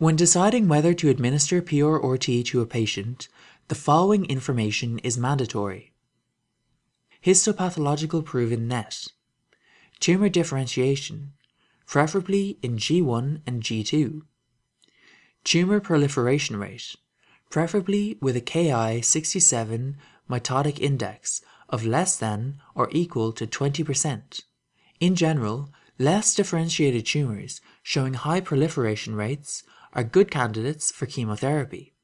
When deciding whether to administer PRRT to a patient, the following information is mandatory. Histopathological proven net. Tumor differentiation, preferably in G1 and G2. Tumor proliferation rate, preferably with a Ki-67 mitotic index of less than or equal to 20%. In general, less differentiated tumors showing high proliferation rates are good candidates for chemotherapy.